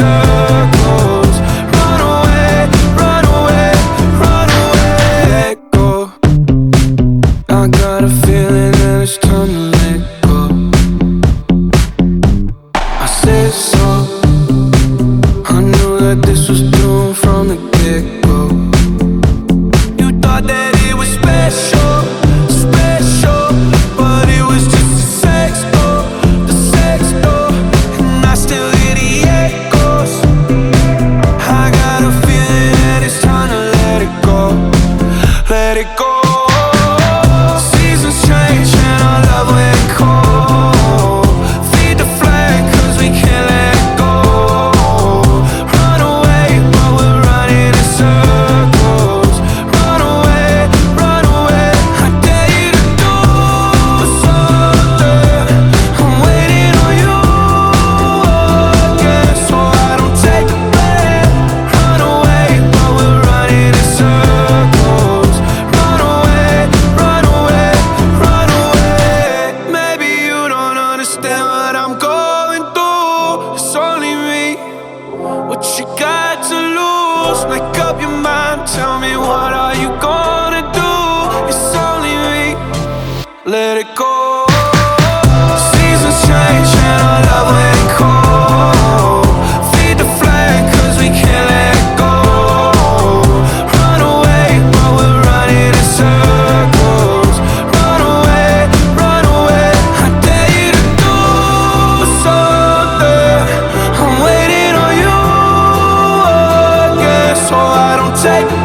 circles. Run away, run away, run away. Let go. I got a feeling that it's time to let go. I said so. I knew that this was doomed from the get-go. You thought that it was special, special, but it was just a sex door, the sex door. And I still hear the echoes. I got a feeling that it's time to let it go. Let it go. Seasons change and our love went cold. Feed the flame cause we can't let it go. Run away but we're running in circles. Run away, run away. I dare you to do something. I'm waiting on you again, so I don't take the blame. Run away but we're running in circles. Run away, run away, run away. Maybe you don't understand what I'm going through. It's only me. What you got to lose? Make up your mind. Tell me what are you gonna do? It's only me. Let it go. Seasons change and our love went cold. Feed the flame cause we can't let it go. Run away but we're running in circles. Run away, run away. I dare you to do something. I'm waiting on you again, so I don't take